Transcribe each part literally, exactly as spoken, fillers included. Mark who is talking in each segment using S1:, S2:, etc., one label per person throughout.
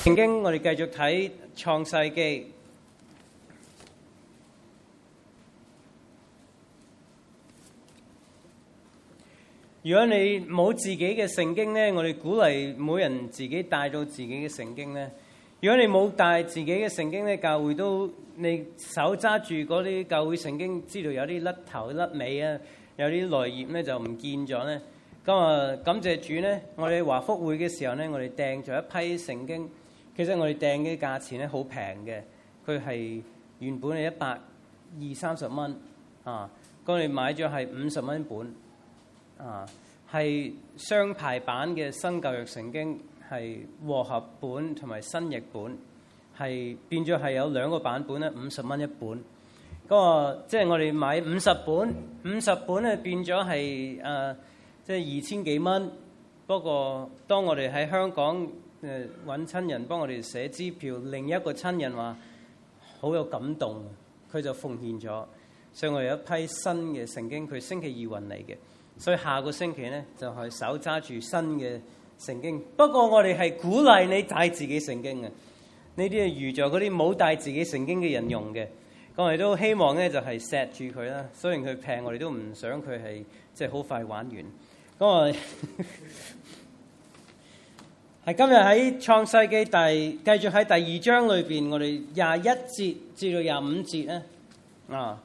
S1: 聖經我哋繼續睇創世記。如果你冇自己嘅聖經呢，我哋鼓勵每人自己帶到自己嘅聖經呢。如果你冇帶自己嘅聖經呢，教會都你手揸住嗰啲教會聖經，知道有啲甩頭甩尾啊，有啲內頁呢就唔見咗呢。咁啊，感謝主呢，我哋華福會嘅時候呢，我哋訂咗一批聖經。其實我哋訂嘅價錢咧好平嘅，佢係原本係一百二三十蚊啊，我哋買咗係五十蚊本啊，係雙排版嘅新舊約聖經，係和合本同埋新譯本，係變咗係有兩個版本咧，五十蚊一本。嗰個即係我哋買五十本，五十本咧變咗係誒即係二千幾蚊。不過當我哋喺香港誒揾親人幫我哋寫支票，另一個親人話好有感動，佢就奉獻咗，所以我哋有一批新嘅聖經，佢星期二運嚟嘅，所以下個星期呢，就係手揸住新嘅聖經。不過我哋係鼓勵你帶自己聖經嘅，呢啲係預咗嗰啲冇帶自己聖經嘅人用嘅。我哋都希望呢，就係錫住佢啦，雖然佢平，我哋都唔想佢係即係好快玩完。咁我係今日喺創世記第繼續喺第二章裏邊，我哋廿一節至到廿五節咧啊，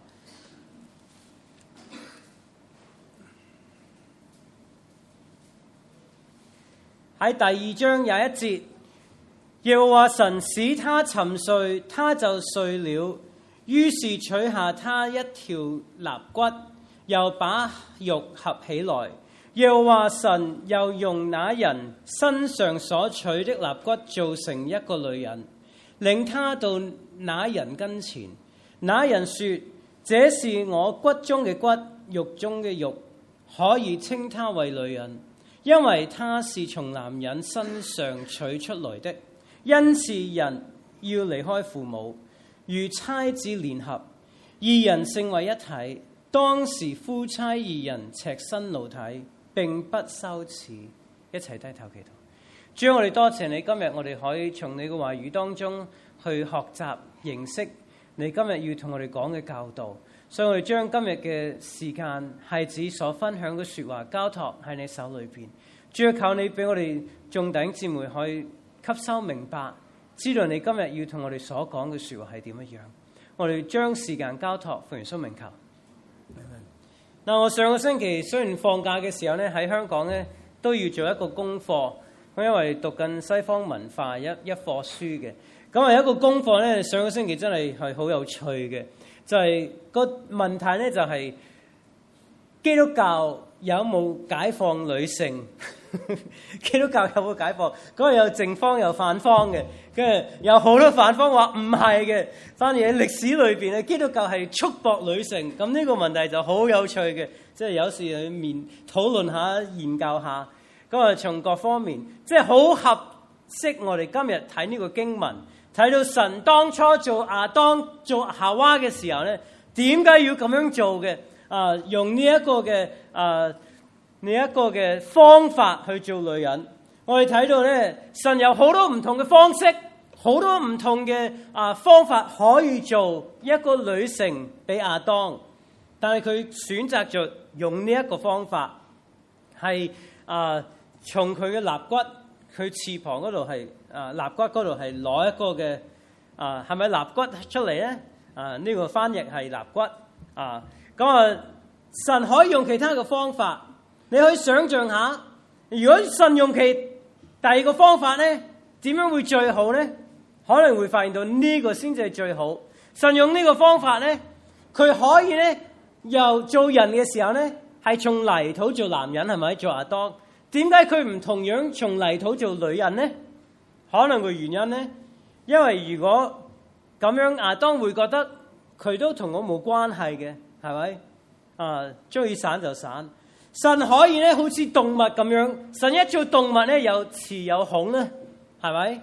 S1: 喺第二章廿一節，耶和華神使他沉睡，他就睡了。於是取下他一條肋骨，又把肉合起來。耶和華神又用那人身上所取的肋骨做成一個女人，領他到那人跟前。那人說：這是我骨中嘅骨，肉中嘅肉，可以稱他為女人，因為他是從男人身上取出來的。因此人要離開父母，如妻子聯合，二人成為一體。當時夫妻二人赤身露體，並不羞恥。一齊低頭祈禱。主，我哋多謝你，今日我哋可以從你嘅話語當中去學習認識你今日要同我哋講嘅教導，所以我哋將今日嘅時間孩子所分享嘅說話交託喺你手裏邊。主，求你俾我哋眾弟兄姊妹可以吸收明白，知道你今日要同我哋所講嘅說話係點樣。我哋將時間交託奉耶穌名求。嗱，我上個星期雖然放假嘅時候咧，喺香港咧都要做一個功課，咁因為讀緊西方文化一一課書嘅，咁啊有一個功課咧，上個星期真係係好有趣嘅，就係、是、個問題咧就係、是、基督教有冇解放女性？基督教有冇解放？嗰日有正方有反方嘅，跟住有好多反方話唔係嘅。反而喺歷史裏邊咧，基督教係束縛女性。咁呢個問題就好有趣嘅，即係有時去面討論下、研究下。咁啊，從各方面，即係好合適我哋今日睇呢個經文，睇到神當初做亞當、做夏娃嘅時候咧，點解要咁樣做嘅？啊，用呢一個嘅啊。呢一個嘅方法去做女人，我哋睇到咧，神有好多唔同嘅方式，好多唔同嘅啊方法可以做一個女性俾亞當，但係佢選擇咗用呢一個方法，係啊從佢嘅肋骨，佢翅膀嗰度係啊肋骨嗰度係攞一個嘅啊係咪肋骨出嚟咧？啊呢個翻譯係肋骨啊，咁啊神可以用其他嘅方法。你可以想象下，如果神用其第二個方法咧，點樣會最好咧？可能會發現到呢個先至係最好。神用呢個方法咧，佢可以咧，由做人嘅時候咧，係從泥土做男人，係咪做亞當？點解佢唔同樣從泥土做女人咧？可能個原因咧，因為如果咁樣，亞當會覺得佢都同我冇關係嘅，係咪？啊，中意散就散。神可以咧，好似動物咁樣，神一做動物咧，有雌有雄咧，係咪？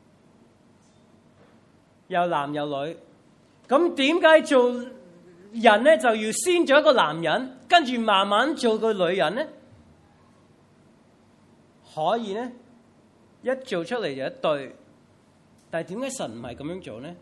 S1: 有男有女，咁點解做人咧就要先做一個男人，跟住慢慢做個女人咧？可以咧，一做出嚟就一對， 但係點解神唔係咁樣做呢？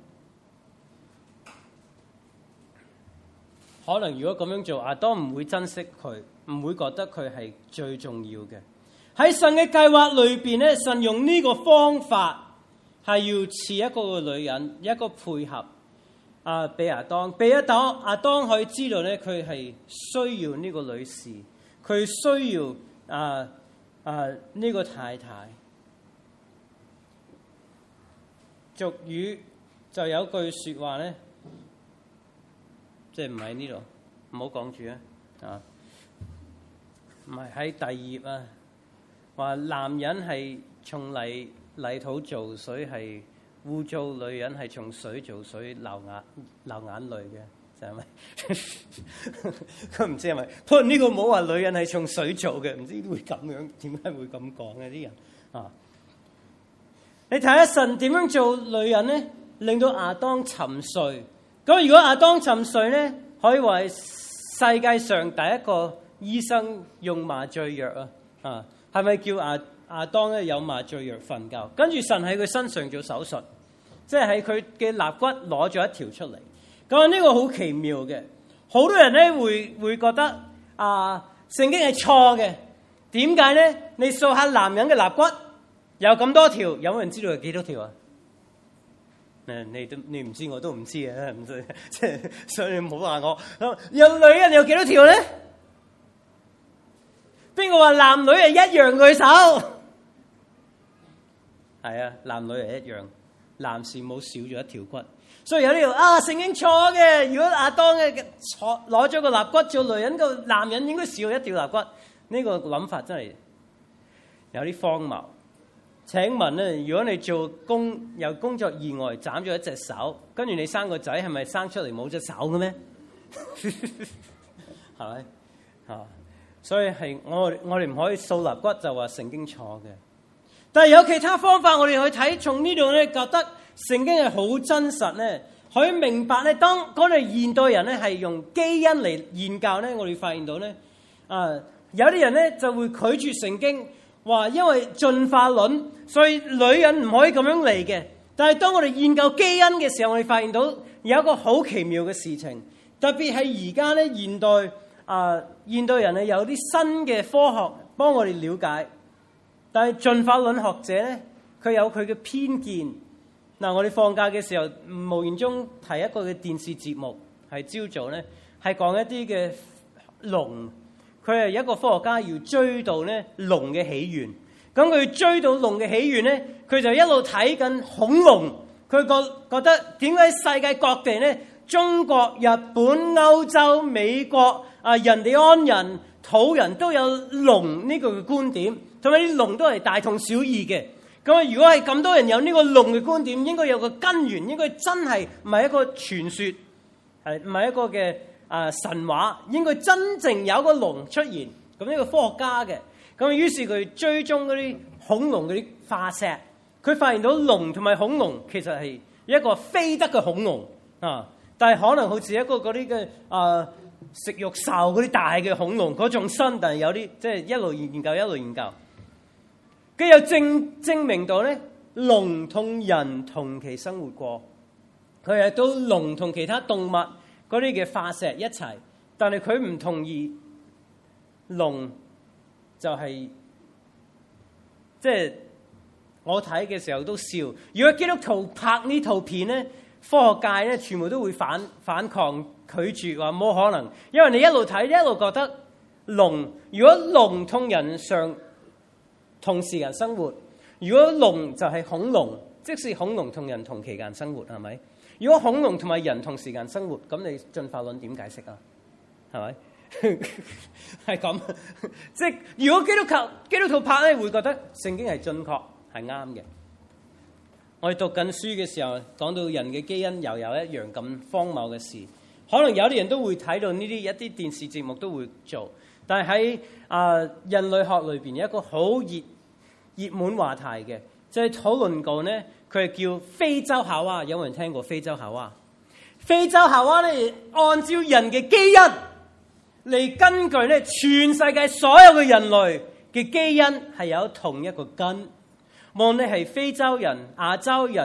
S1: 可能如果咁樣做，亞當唔會珍惜佢，唔會覺得佢係最重要嘅。喺神嘅計劃裏邊咧，神用呢個方法係要賜一個女人，一個配合啊，俾亞當，俾亞當，亞當可以知道咧，佢係需要呢個女士，佢需要啊啊呢個太太。俗語就有句説話咧，即係唔喺呢度，唔好講住啊！啊，唔係喺第二頁啊，話男人係從泥泥土做，水係污糟；女人係從水做，水流眼流眼淚嘅，就係咪？佢唔知係咪？不過呢個冇話女人係從水做嘅，唔知會咁樣，點解會咁講嘅啲人啊？你睇下神點樣做女人咧，令到亞當沉睡。咁如果亞當沉睡咧，可以話係世界上第一個醫生用麻醉藥啊！啊，係咪叫亞亞當咧有麻醉藥瞓覺？跟住神喺佢身上做手術，即係喺佢嘅肋骨攞咗一條出嚟。咁呢個好奇妙嘅，好多人咧會會覺得啊，聖經係錯嘅。點解咧？你數下男人嘅肋骨。有咁多條，有冇人知道有幾多條啊？誒，你都你唔知，我都唔知啊！唔知，即係所以你唔好話我。有女人有幾多條咧？邊個話男女係一樣？舉手。係啊，男女係一樣，男士冇少咗一條骨。所以有呢條啊，聖經錯嘅。如果亞當嘅錯攞咗個肋骨做女人，個男人應該少一條肋骨。呢個諗法真係有啲荒謬。請問咧，如果你做工有工作意外斬咗一隻手，跟住你生個仔，係咪生出嚟冇隻手嘅咩？係咪啊？所以係我我哋唔可以掃肋骨就話聖經錯嘅。但係有其他方法，我哋去睇，從呢度咧覺得聖經係好真實咧，可以明白咧。當我哋現代人咧係用基因嚟研究咧，我哋發現到咧啊，有啲人咧就會拒絕聖經。話因為進化論，所以女人唔可以咁樣嚟嘅。但係當我哋研究基因嘅時候，我哋發現到有一個好奇妙嘅事情，特別係而家咧現代啊、呃、現代人咧有啲新嘅科學幫我哋了解，但係進化論學者咧佢有佢嘅偏見。嗱，我哋放假嘅時候無言中睇一個嘅電視節目，係朝早咧係講一啲嘅龍。佢係一個科學家，要追到咧龍嘅起源。咁佢追到龍嘅起源咧，佢就一路睇緊恐龍。佢覺覺得點解世界各地咧，中國、日本、歐洲、美國啊、印第安人、土人都有龍呢個嘅觀點，同埋啲龍都係大同小異嘅。咁如果係咁多人有呢個龍嘅觀點，應該有個根源，應該真係唔係一個傳說，係唔係一個嘅。啊！神話應該真正有個龍出現，咁呢個科學家嘅，咁於是佢追蹤嗰啲恐龍嗰啲化石，佢發現到龍同埋恐龍其實係一個飛得嘅恐龍啊，但係可能好似一個嗰啲嘅啊食肉獸嗰啲大嘅恐龍嗰種身，但係有啲即係一路研究一路研究，佢又證證明到咧龍同人同期生活過，佢係都龍同其他動物。嗰啲嘅化石一齊，但係佢唔同意龍就係即係我睇嘅時候都笑。如果基督徒拍呢套片咧，科學界咧全部都會反反抗拒絕，話冇可能，因為你一路睇一路覺得龍，如果龍同人上同時間生活，如果龍就係恐龍，即使恐龍同人同期間生活，係咪？如果恐龍同埋人同時間生活，咁你進化論點解釋啊？係咪？係咁，即係如果基督教基督徒拍咧，會覺得聖經係準確係啱嘅。我哋讀緊書嘅時候，講到人嘅基因又有一樣咁荒謬嘅事，可能有啲人都會睇到呢啲一啲電視節目都會做，但係喺啊人類學裏邊有一個好熱熱門話題嘅，就係討論過咧。佢係叫非洲夏娃，有冇人聽過非洲夏娃？非洲夏娃咧，按照人嘅基因嚟根據咧，全世界所有嘅人類嘅基因係有同一個根。無論你係非洲人、亞洲人、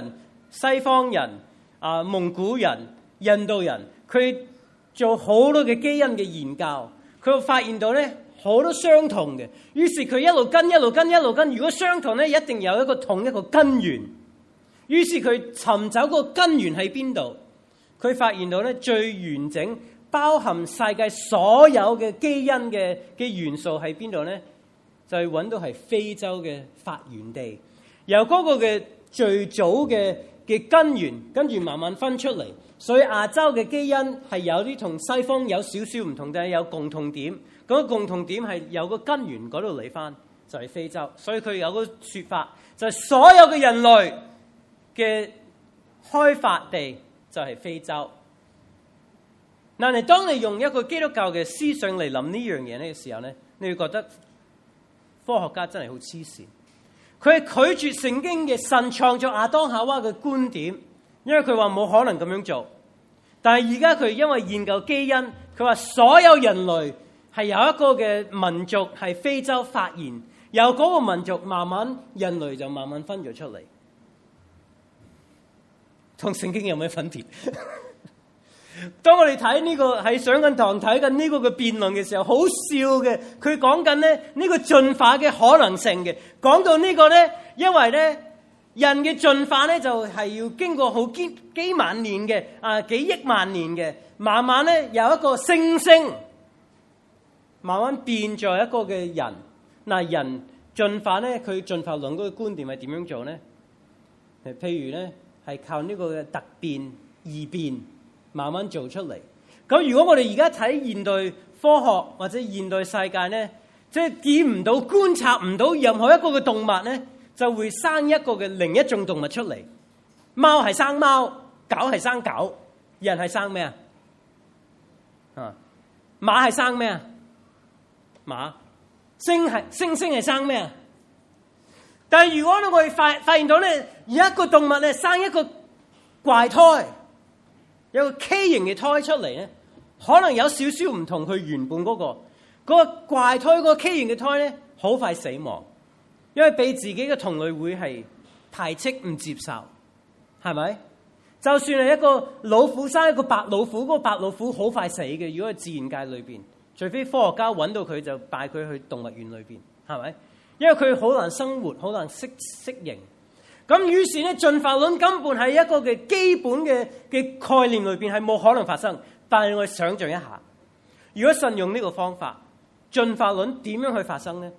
S1: 西方人、啊蒙古人、印度人，佢做好多嘅基因嘅研究，佢會發現到咧好多相同嘅，於是佢一路跟一路跟一路跟，如果相同咧，一定有一個同一個根源。於是佢尋找個根源喺邊度，佢發現到咧最完整、包含世界所有嘅基因嘅嘅元素喺邊度咧，就係揾到係非洲嘅發源地，由嗰個嘅最早嘅嘅根源，跟住慢慢分出嚟。所以亞洲嘅基因係有啲同西方有少少唔同，但係有共同點。嗰個共同點係有個根源嗰度嚟翻，就係非洲。所以佢有個說法，就係所有嘅人類嘅開發地就係非洲。但係當你用一個基督教嘅思想嚟諗呢樣嘢呢嘅時候呢，你會覺得科學家真係好黐線。佢係拒絕聖經嘅神創造亞當夏娃嘅觀點，因為佢話冇可能咁樣做。但係而家佢因為研究基因，佢話所有人類係有一個嘅民族係非洲發現，由嗰個民族慢慢人類就慢慢分咗出嚟。同聖經有咩分別？當我哋睇呢個喺上緊堂睇緊呢個嘅辯論嘅時候，好笑嘅。佢講緊咧呢個進化嘅可能性嘅，講到呢個咧，因為咧人嘅進化咧就係要經過好幾幾萬年嘅啊幾億萬年嘅，慢慢咧有一個猩猩慢慢變咗一個嘅人。嗱，人進化咧，佢進化論嗰個觀點係點樣做咧？誒，譬如咧係靠呢個嘅突變異變慢慢做出嚟。咁如果我哋而家睇現代科學或者現代世界咧，即係見唔到、觀察唔到任何一個嘅動物咧，就會生一個嘅另一種動物出嚟。貓係生貓，狗係生狗，人係生咩啊？啊，馬係生咩啊？馬，猩係猩猩係生咩啊？但係如果我哋發發現到咧，有一個動物咧生一個怪胎，有個畸形嘅胎出嚟咧，可能有少少唔同佢原本嗰個嗰個怪胎嗰個畸形嘅胎咧，好快死亡，因為俾自己嘅同類會係排斥唔接受，係咪？就算係一個老虎生一個白老虎，嗰個白老虎好快死嘅。如果喺自然界裏邊，除非科學家揾到佢就帶佢去動物園裏邊，係咪？因為佢好難生活，好難適適應。咁於是咧，進化論根本係一個嘅基本嘅嘅概念裏邊係冇可能發生。但係我哋想象一下，如果神用呢個方法，進化論點樣去發生呢？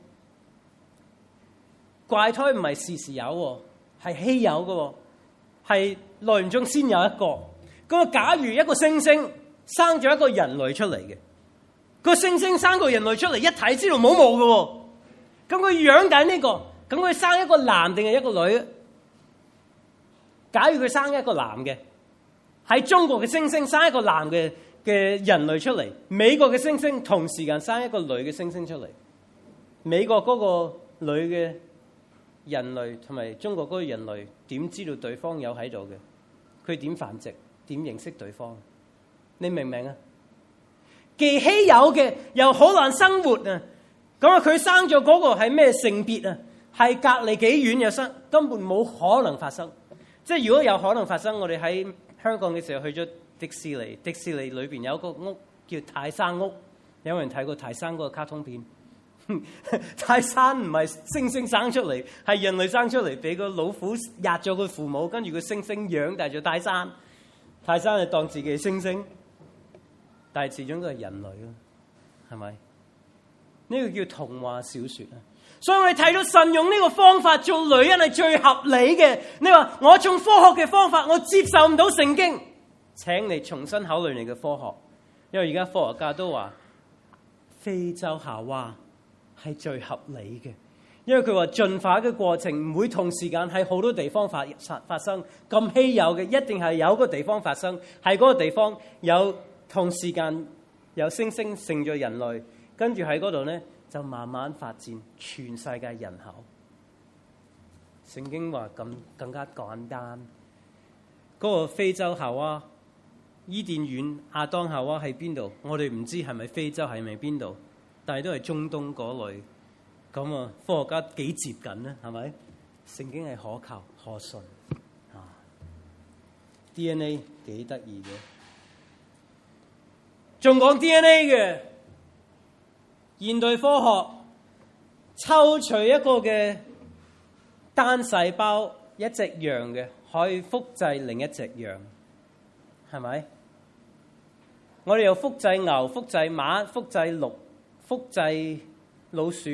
S1: 怪胎唔係時時有，係稀有嘅，係來源中先有一個。咁假如一個猩猩生咗一個人類出嚟嘅，個猩猩生個人類出嚟，一睇知道冇毛嘅。咁佢養緊呢個，咁佢生一個男定係一個女？假如佢生一個男嘅，喺中國嘅猩猩生一個男嘅嘅人類出嚟，美國嘅猩猩同時間生一個女嘅猩猩出嚟，美國嗰個女嘅人類同埋中國嗰個人類點知道對方有喺度嘅？佢點繁殖？點認識對方？你明唔明啊？既稀有嘅又好難生活啊！咁啊，佢生咗嗰個係咩性別啊？係隔離幾遠又生，根本冇可能發生。即係如果有可能發生，我哋喺香港嘅時候去咗迪士尼，迪士尼裏邊有個屋叫泰山屋，有冇人睇過泰山嗰個卡通片？泰山唔係猩猩生出嚟，係人類生出嚟，俾個老虎壓咗佢父母，跟住個猩猩養大咗泰山。泰山係當自己係猩猩，但係始終都係人類咯，係咪？呢個叫童話小說啊！所以我哋睇到神用呢個方法做女人係最合理嘅。你話我從科學嘅方法我接受唔到聖經，請你重新考慮你嘅科學，因為而家科學家都話非洲夏娃係最合理嘅，因為佢話進化嘅過程唔會同時間喺好多地方發發生，咁稀有嘅一定係有個地方發生，係嗰個地方有同時間有猩猩勝咗人類，跟住喺嗰度咧就慢慢發展全世界人口。聖經話咁更加簡單，嗰、那個非洲夏娃、伊甸園亞當夏娃喺邊度？我哋唔知係咪非洲，係咪邊度？但係都係中東嗰類。咁啊，科學家幾接近呢？係咪？聖經係可靠可信啊！ D N A 幾得意嘅，仲講 D N A 嘅現代科學抽取一個嘅單細胞一隻羊嘅，可以複製另一隻羊，係咪？我哋又複製牛、複製馬、複製鹿、複製老鼠，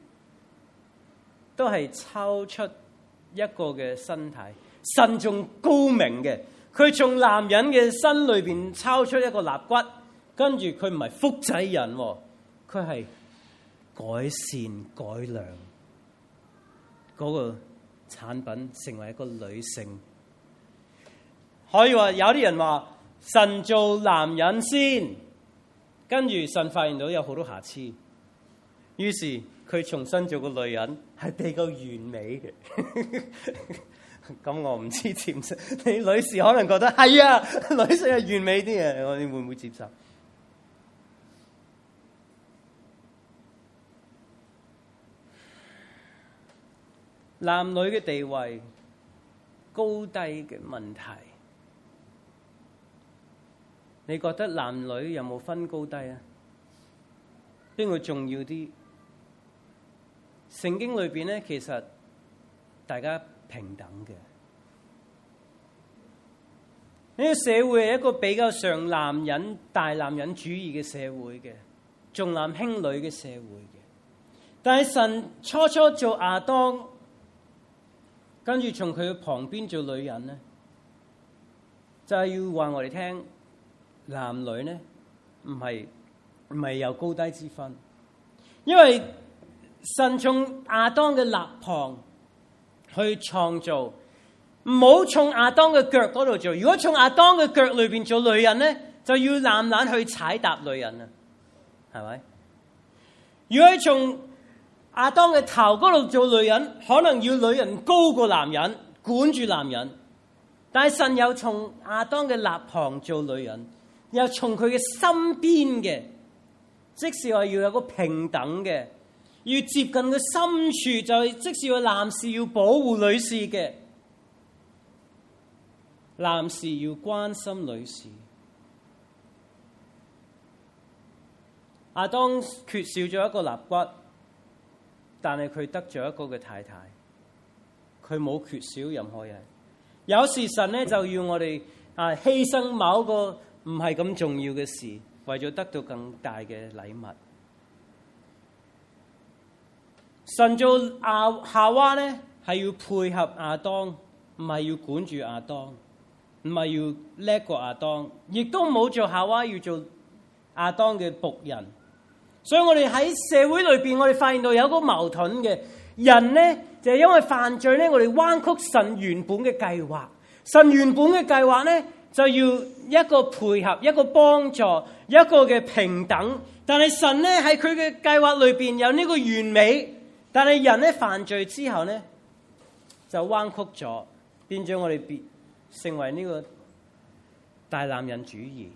S1: 都係抽出一個嘅身體。神仲高明嘅，佢從男人嘅身裏邊抽出一個肋骨，跟住佢唔係複製人，佢係改善改良嗰個產品，成為一個女性。可以話有啲人話神做男人先，跟住神發現到有好多瑕疵，於是佢重新做個女人，係比較完美嘅。咁我唔知接唔接？你女士可能覺得係啊，女性係完美啲嘅，我哋會唔會接受？男女嘅地位高低嘅問題，你覺得男女有冇分高低啊？邊個重要啲？聖經裏邊咧，其實大家平等嘅。呢個社會係一個比較上男人大男人主義嘅社會嘅，重男輕女嘅社會嘅。但係神初初做亞當，跟住從佢嘅旁邊做女人咧，就係要話我哋聽，男女咧唔係唔係有高低之分，因為神從亞當嘅肋旁去創造，唔好從亞當嘅腳嗰度做。如果從亞當嘅腳裏邊做女人咧，就要懶懶去踩踏女人啊，係咪？如果係從亞當嘅頭嗰度做女人，可能要女人高過男人，管住男人。但係神又從亞當嘅肋旁做女人，又從佢嘅身邊嘅，即是話要有個平等嘅，要接近佢深處，就係即是話男士要保護女士嘅，男士要關心女士。亞當缺少咗一個肋骨，但係佢得咗一個嘅太太，佢冇缺少任何嘢。有時神咧就要我哋啊犧牲某一個唔係咁重要嘅事，為咗得到更大嘅禮物。神做亞夏娃咧係要配合亞當，唔係要管住亞當，唔係要叻過亞當，亦都冇做夏娃要做亞當嘅僕人。所以我哋喺社會裏邊，我哋發現到有一個矛盾嘅人咧，就係因為犯罪咧，我哋彎曲神原本嘅計劃。神原本嘅計劃咧，就要一個配合，一個幫助，一個嘅平等。但係神咧喺佢嘅計劃裏邊有呢個完美，但係人咧犯罪之後咧就彎曲咗，變咗我哋變成為呢個大男人主義。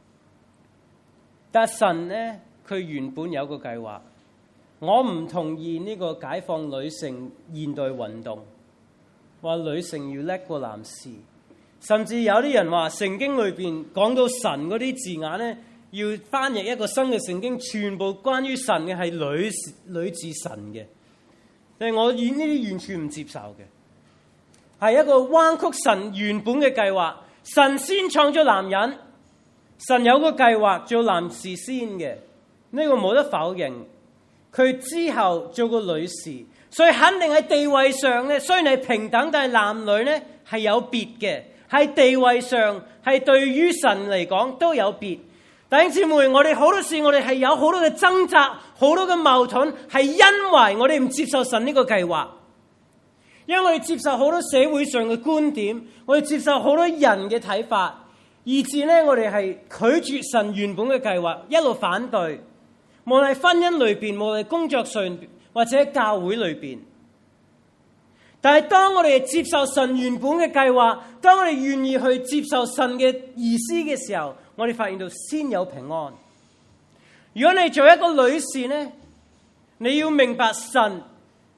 S1: 但係神咧，佢原本有個計劃，我唔同意呢個解放女性現代運動，話女性要叻過男士，甚至有啲人話聖經裏邊講到神嗰啲字眼咧，要翻譯一個新嘅聖經，全部關於神嘅係女女字神嘅，但係我呢啲完全唔接受嘅，係一個彎曲神原本嘅計劃。神先創咗男人，神有個計劃做男士先嘅。呢個冇得否認，佢之後做個女士，所以肯定喺地位上咧，雖然係平等，但係男女咧係有別嘅，喺地位上係對於神嚟講都有別。弟兄姊妹，我哋好多時我哋係有好多嘅掙扎，好多嘅矛盾，係因為我哋唔接受神呢個計劃，因為我哋接受好多社會上嘅觀點，我哋接受好多人嘅睇法，以致咧我哋係拒絕神原本嘅計劃，一路反對。無論係婚姻裏邊，無論係工作上或者教會裏邊，但係當我哋接受神原本嘅計劃，當我哋願意去接受神嘅意思嘅時候，我哋發現到先有平安。如果你做一個女士呢，你要明白神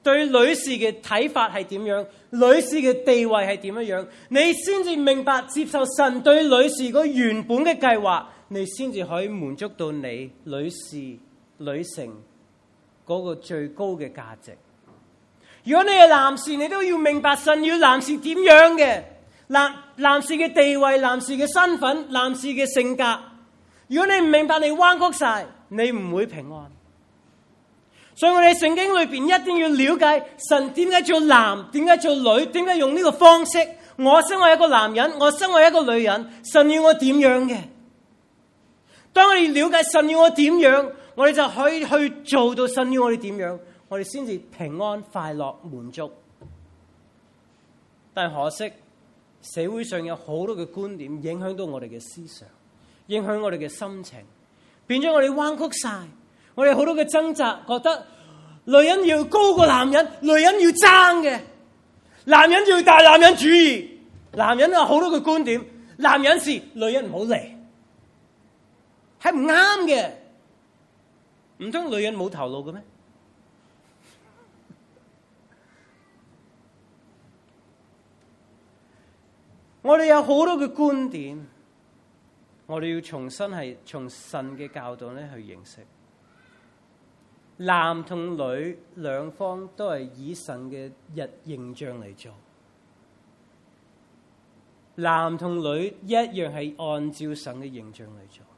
S1: 對女士嘅睇法係點樣，女士嘅地位係點樣，你先至明白接受神對女士嗰原本嘅計劃，你先至可以滿足到你女士女性嗰個最高嘅價值。如果你係男士，你都要明白神要男士點樣嘅，男男士嘅地位、男士嘅身份、男士嘅性格。如果你唔明白，你彎曲晒，你唔會平安。所以我哋聖經裏邊一定要了解神點解做男，點解做女，點解用呢個方式。我身為一個男人，我身為一個女人，神要我點樣嘅？當我哋了解神要我點樣，我哋就可以去做到神要我哋點樣，我哋先至平安、快樂、滿足。但可惜社會上有好多嘅觀點影響到我哋嘅思想，影響我哋嘅心情，變咗我哋彎曲晒。我哋好多嘅掙扎，覺得女人要高過男人，女人要爭嘅，男人要大男人主義，男人有好多嘅觀點，男人是女人唔好嚟，係唔啱嘅。唔通女人冇頭腦嘅咩？我哋有好多嘅觀點，我哋要重新係從神嘅教導咧去認識。男同女兩方都係以神嘅日形象嚟做，男同女一樣係按照神嘅形象嚟做。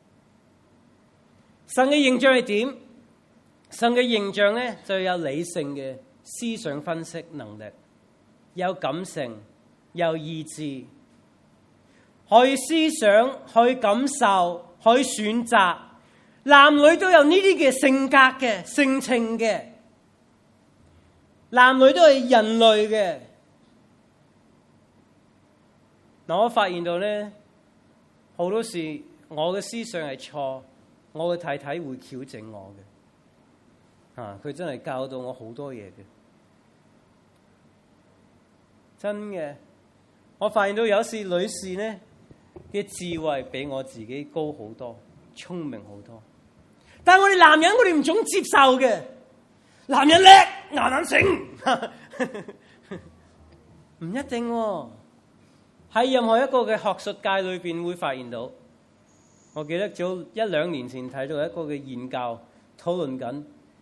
S1: 神嘅形象係點？神嘅形象咧就有理性嘅思想分析能力，有感性，有意志，可以思想，可以感受，可以選擇。男女都有呢啲嘅性格嘅性情嘅，男女都係人類嘅。嗱，我發現到咧，好多時我嘅思想係錯，我嘅太太會矯正我嘅，啊，佢真係教導我好多嘢嘅，真嘅。我發現到有時女士咧嘅智慧比我自己高好多，聰明好多。但係我哋男人，我哋唔總接受嘅。男人叻，男人醒，唔一定喎。喺任何一個嘅學術界裏邊會發現到。我記得早一兩年前睇到一個嘅研究，討論緊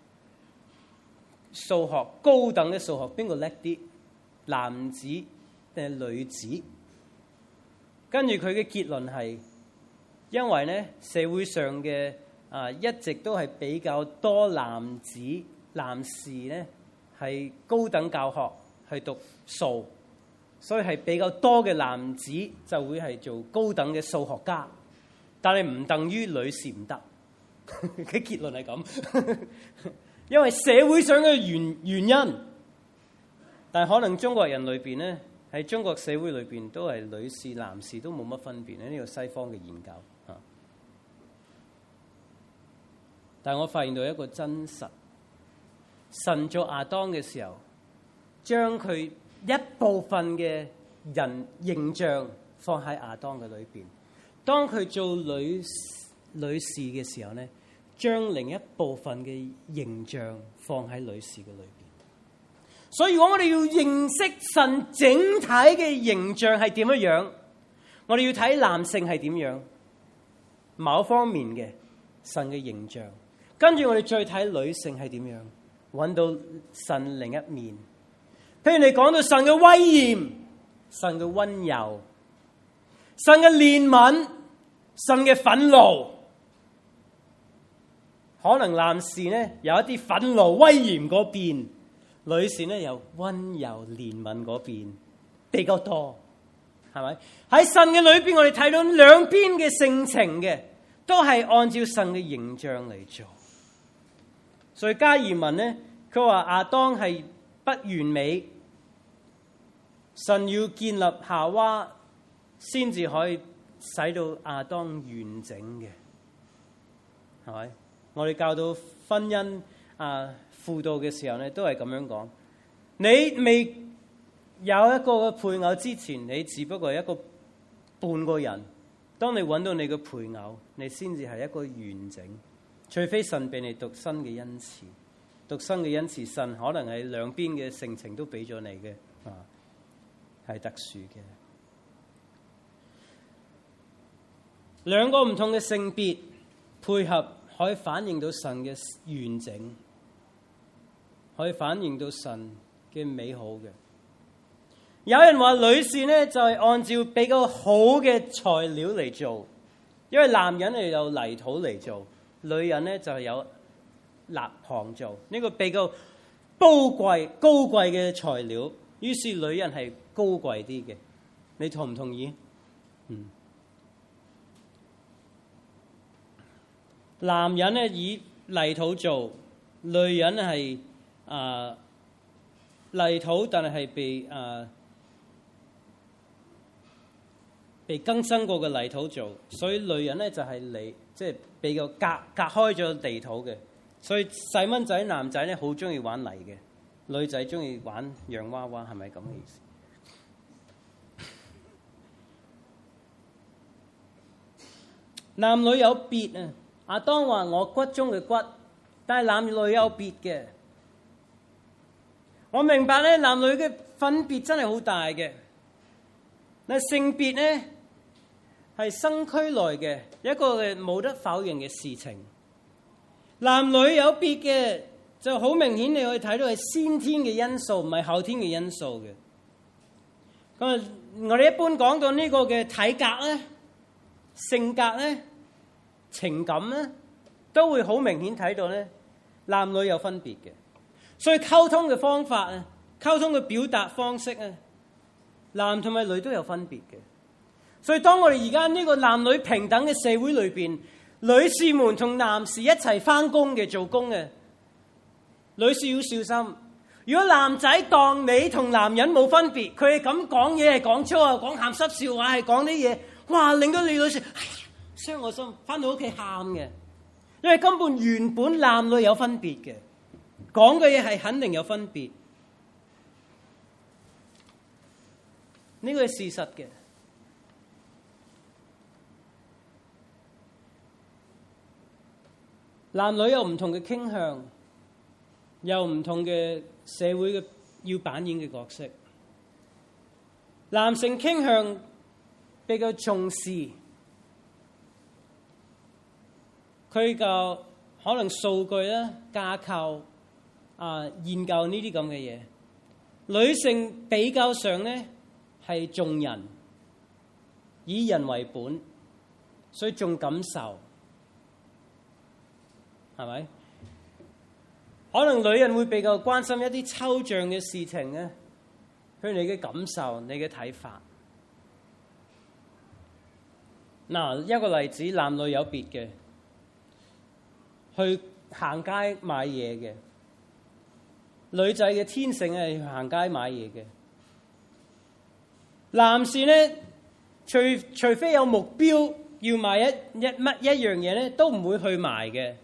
S1: 數學，高等嘅數學邊個叻啲，男子定係女子？跟住佢嘅結論係，因為咧社會上嘅啊，一直都係比較多男子、男士咧係高等教學去讀數，所以係比較多嘅男子就會係做高等嘅數學家，但係唔等於女士唔得。佢結論係咁，因為社會上嘅原原因，但係可能中國人裏邊咧喺中國社會裏邊都係女士、男士都冇乜分別咧。呢個西方嘅研究。但係我發現到一個真實，神做亞當嘅時候，將佢一部分嘅人形象放喺亞當嘅裏邊；當佢做女女士嘅時候咧，將另一部分嘅形象放喺女士嘅裏邊。所以如果我哋要認識神整體嘅形象係點樣樣，我哋要睇男性係點樣，某方面嘅神嘅形象。跟住我哋再睇女性係點樣，揾到神另一面。譬如你講到神嘅威嚴、神嘅溫柔、神嘅憐憫、神嘅憤怒，可能男士咧有一啲憤怒威嚴嗰邊，女士咧有溫柔憐憫嗰邊比較多，係咪？喺神嘅裏邊，我哋睇到兩邊嘅性情嘅，都係按照神嘅形象嚟做。所以加爾文咧，佢話亞當係不完美，神要建立夏娃，先至可以使到亞當完整嘅，係咪？我哋教到婚姻啊輔導嘅時候咧，都係咁樣講。你未有一個配偶之前，你只不過係一個半個人。當你揾到你嘅配偶，你先至係一個完整。除非神俾你獨身嘅恩賜， 獨生嘅恩賜，神可能係兩邊嘅性情都俾咗你嘅，啊，係特殊嘅。兩個唔同嘅性別配合，可以反映到神嘅完整，可以反映到神嘅美好嘅。有人話女士呢就係按照比較好嘅材料嚟做，因為男人係有泥土嚟做，女人呢就係有蠟糖做，呢個比較高貴高貴嘅材料，於是女人係高貴啲嘅。你同唔同意？嗯。男人咧以泥土做，女人係啊、呃、泥土，但係係被啊、呃、被更新過嘅泥土做，所以女人咧就係你即係比較隔隔開咗地土嘅。所以細蚊仔男仔咧好中意玩泥嘅，女仔中意玩洋娃娃，係咪咁嘅意思？男女有別啊！阿當話我骨中嘅骨，但係男女有別嘅。我明白咧，男女嘅分別真係好大嘅。嗱，性別咧係生俱來嘅一個嘅冇得否認嘅事情。男女有別嘅就好明顯，你可以睇到係先天嘅因素，唔係後天嘅因素嘅。咁啊，我哋一般講到呢個嘅體格咧、性格咧、情感咧，都會好明顯睇到咧，男女有分別嘅。所以溝通嘅方法啊，溝通嘅表達方式啊，男同埋女都有分別嘅。所以當我哋而家呢個男女平等嘅社會裏邊，女士們同男士一齊返工嘅做工嘅，女士要小心。如果男仔當你同男人冇分別，佢係咁講嘢，係講粗口，講鹹濕笑話，係講啲嘢，哇，令到你女士傷我心，返到屋企喊嘅，因為根本原本男女有分別嘅，講嘅嘢係肯定有分別，呢個係事實嘅。男女有唔同嘅傾向，有唔同嘅社會嘅要扮演嘅角色。男性傾向比較重視佢個可能數據啦、架構啊、研究呢啲咁嘅嘢。女性比較上咧係重人，以人為本，所以重感受。係咪？可能女人會比較關心一啲抽象嘅事情咧，譬如你嘅感受、你嘅睇法。嗱，一個例子，男女有別嘅，去行街買嘢嘅，女仔嘅天性係去行街買嘢嘅。男士咧，除除非有目標要買一一乜一樣嘢咧，都唔會去買嘅。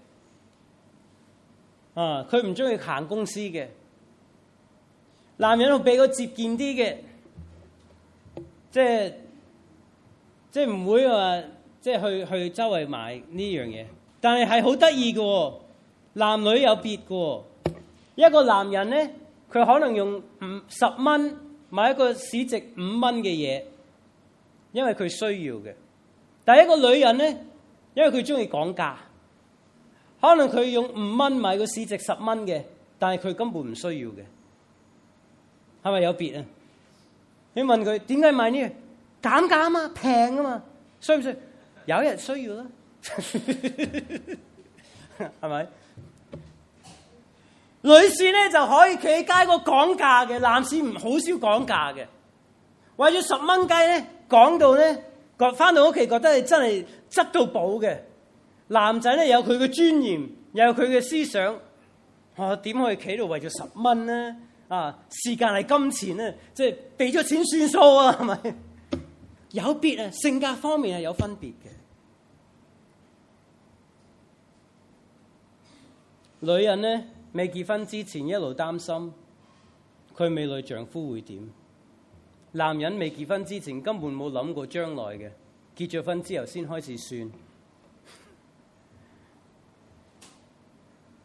S1: 啊！佢唔中意行公司嘅，男人會比較節儉啲嘅，即係即係唔會話即係去去周圍買呢樣嘢。但係係好得意嘅，男女有別嘅。一個男人咧，佢可能用五十蚊買一個市值五蚊嘅嘢，因為佢需要嘅。但係一個女人咧，因為佢中意講價。可能佢用五蚊買個市值十蚊嘅，但係佢根本唔需要嘅，係咪有別啊？你問佢點解買呢樣？減價啊嘛，平啊嘛，需唔需要？有人需要啦，係咪？女士咧就可以企喺街個講價嘅，男士唔好少講價嘅。為咗十蚊雞咧，講到咧，返到屋企覺得係真係執到寶嘅。男仔咧有佢嘅尊嚴，又有佢嘅思想。我點可以企度為咗十蚊咧？啊，時間係金錢咧，即係俾咗錢算數啊，係咪？有別啊，性格方面係有分別嘅。女人咧未結婚之前一路擔心佢未來丈夫會點，男人未結婚之前根本冇諗過將來嘅，結咗婚之後先開始算。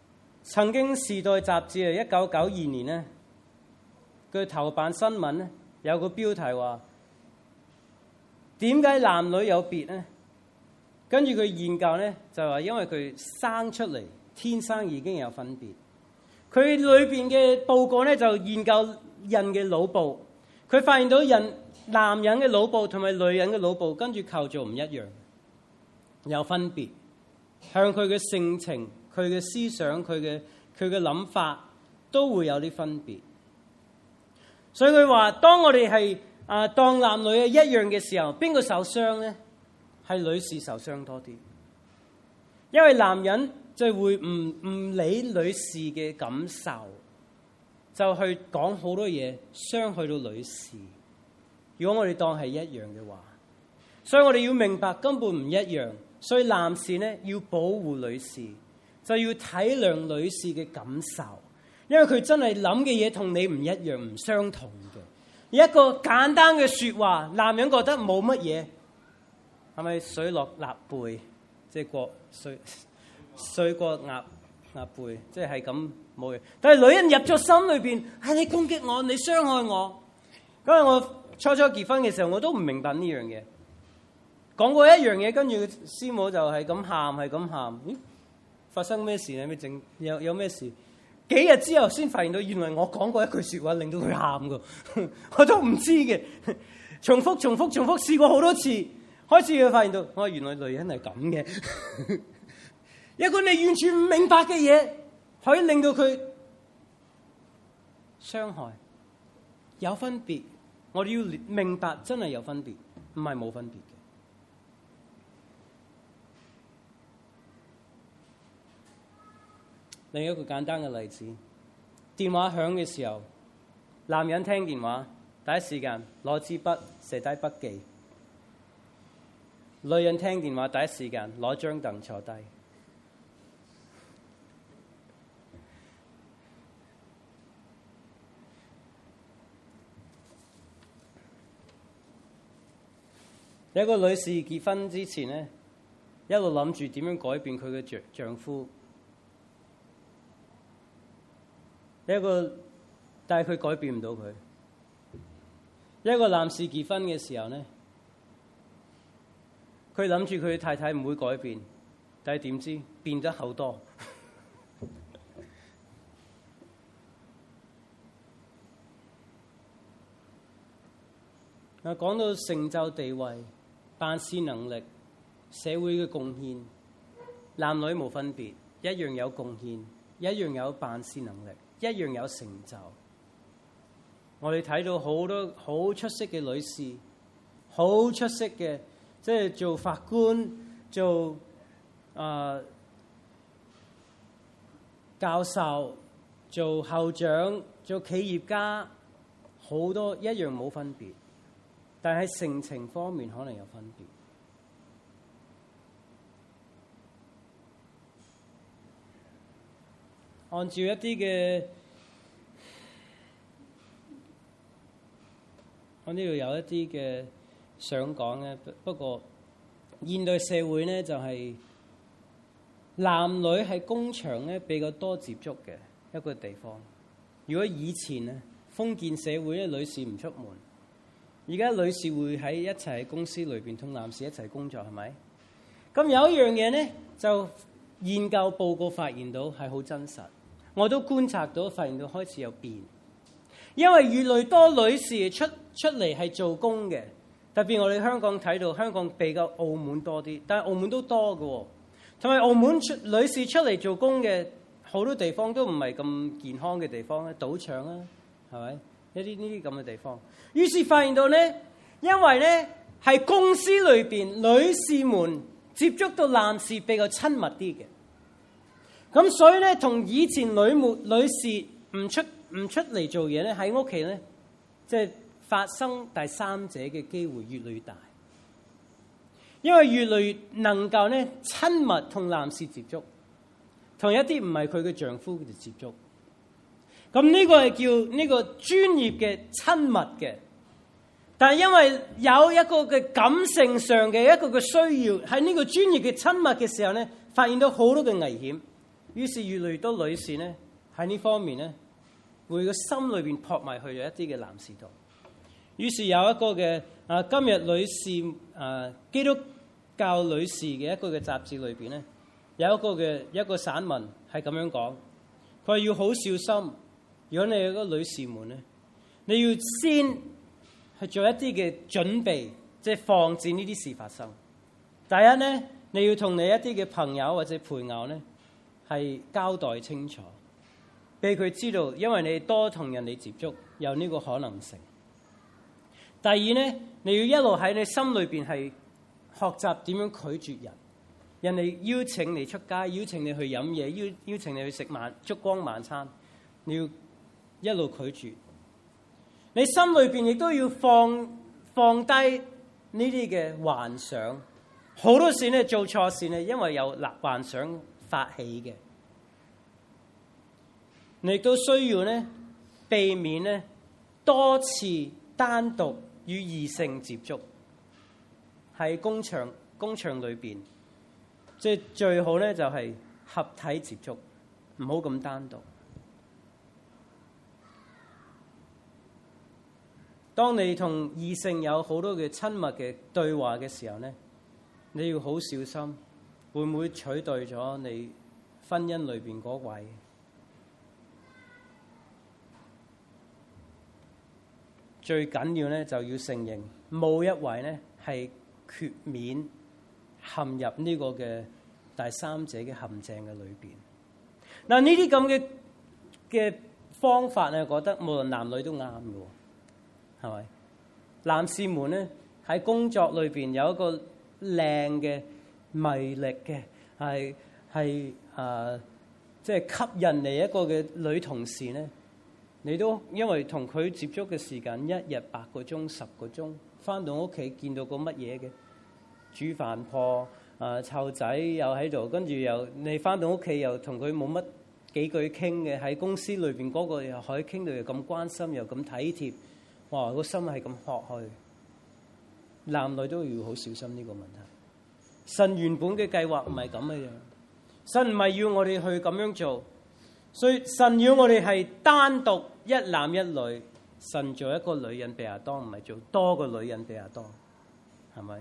S1: 曾經《時代》雜誌啊，一九九二年咧，佢頭版新聞咧有個標題話：點解男女有別咧？跟住佢研究咧就話，因為佢生出嚟天生已經有分別。佢裏邊嘅報告咧就研究人嘅腦部，佢發現到人男人嘅腦部同埋女人嘅腦部跟住構造唔一樣，有分別，向佢嘅性情、佢嘅思想、佢嘅佢嘅諗法都會有啲分別。所以佢話，當我哋係啊當男女係一樣嘅時候，邊個受傷咧？係女士受傷多啲，因為男人就會唔唔理女士嘅感受，就去講好多嘢，傷害到女士。如果我哋當係一樣嘅話，所以我哋要明白根本唔一樣。所以男士呢要保護女士，就要體諒女士嘅感受，因為佢真係諗嘅嘢同你唔一樣，唔相同嘅。一個簡單嘅說話，男人覺得冇乜嘢，係咪水落鴨背？即係過水水過鴨鴨背，即係係咁冇嘢。但係女人入咗心裏邊，係你攻擊我，你傷害我。嗰日我初初結婚嘅時候，我都唔明白呢樣嘢。講過一樣嘢，跟住師母就係咁喊，係咁喊。咦？發生咩事咧？咩整有有咩事？幾日之後先發現到，原來我講過一句説話，令到佢喊噶，我都唔知嘅。重複、重複、重複，試過好多次，開始佢發現到，我話原來女人係咁嘅。一個你完全唔明白嘅嘢，可以令到佢傷害，有分別。我哋要明白，真係有分別，唔係冇分別嘅。另一個簡單嘅例子，電話響嘅時候，男人聽電話第一時間攞支筆寫低筆記，女人聽電話第一時間攞張凳坐低。有一個女士結婚之前呢，一路諗住點樣改變佢嘅丈丈夫。一個，但係佢改變唔到佢。一個男士結婚嘅時候呢，佢諗住佢太太唔會改變，但係點知變咗好多。啊，講到成就地位、辦事能力、社會嘅貢獻，男女無分別，一樣有貢獻，一樣有辦事能力，一樣有成就。我哋睇到好多好出色嘅女士，好出色嘅，即係做法官、做啊、呃、教授、做校長、做企業家，好多一樣冇分別，但係性情方面可能有分別。按照一啲嘅，我呢度有一啲嘅想講嘅，不過現代社會呢，就係男女喺工場咧比較多接觸嘅一個地方。如果以前呢，封建社會咧，女士唔出門，而家女士會喺一齊喺公司裏邊同男士一齊工作，係咪？咁有一樣嘢呢，就研究報告發現到係好真實。我都觀察到，發現到開始有變，因為越來越多女士出出嚟係做工嘅，特別我哋香港睇到，香港比較澳門多啲，但係澳門都多嘅喎，同埋澳門出女士出嚟做工嘅好多地方都唔係咁健康嘅地方咧，賭場啊，係咪？一啲呢啲咁嘅地方，於是發現到咧，因為咧係公司裏邊女士們接觸到男士比較親密啲嘅。咁所以咧，同以前女沒女士唔出唔出嚟做嘢咧，喺屋企咧，即係發生第三者嘅機會越嚟越大，因為越嚟越能夠咧親密同男士接觸，同一啲唔係佢嘅丈夫嘅接觸。咁呢個係叫呢個專業嘅親密嘅，但係因為有一個嘅感性上嘅一個嘅需要，喺呢個專業嘅親密嘅時候咧，發現到好多嘅危險。 於是越嚟越多女士咧喺呢方面咧，會個心裏邊撲埋去咗一啲嘅男士度。於是有一個嘅啊今日女士啊基督教女士嘅一個嘅雜誌裏邊咧，有一個嘅一個散文係咁樣講，佢話要好小心，如果你係個女士們咧，你要先去做一啲嘅準備，即係防止呢啲事發生。第一咧，你要同你一啲嘅朋友或者配偶咧係交代清楚，俾佢知道，因為你多同人哋接觸，有呢個可能性。第二咧，你要一路喺你心裏邊係學習點樣拒絕人，人哋邀請你出街，邀請你去飲嘢，邀邀請你去食晚燭光晚餐，你要一路拒絕。你心裏邊亦都要放放低呢啲嘅幻想。好多時咧做錯事咧，因為有立幻想發起嘅，你亦都需要咧避免咧多次單獨與異性接觸，喺工場工場裏邊，即係最好咧就係合體接觸，唔好咁單獨。當你同異性有好多嘅親密嘅對話嘅時候咧，你要好小心，會唔會取代咗你婚姻裏邊嗰位？最緊要咧就要承認，冇一位咧係豁免陷入呢個嘅第三者嘅陷阱嘅裏邊。嗱，呢啲咁嘅嘅方法咧，我覺得無論男女都啱嘅，係咪？男士們咧喺工作裏邊有一個靚嘅魅力嘅，係係誒，即係吸引你一個嘅女同事咧。你都因為同佢接觸嘅時間一日八個鐘、十個鐘，翻到屋企見到個乜嘢嘅煮飯婆誒湊仔又喺度，跟住又你翻到屋企又同佢冇乜幾句傾嘅，喺公司裏邊嗰個又可以傾到又咁關心又咁體貼，哇！個心係咁學去。男女都要好小心呢個問題。神原本嘅計劃唔係咁嘅樣，神唔係要我哋去咁樣做，所以神要我哋係單獨一男一女。神做一個女人比亞當，唔係做多個女人比亞當，係咪？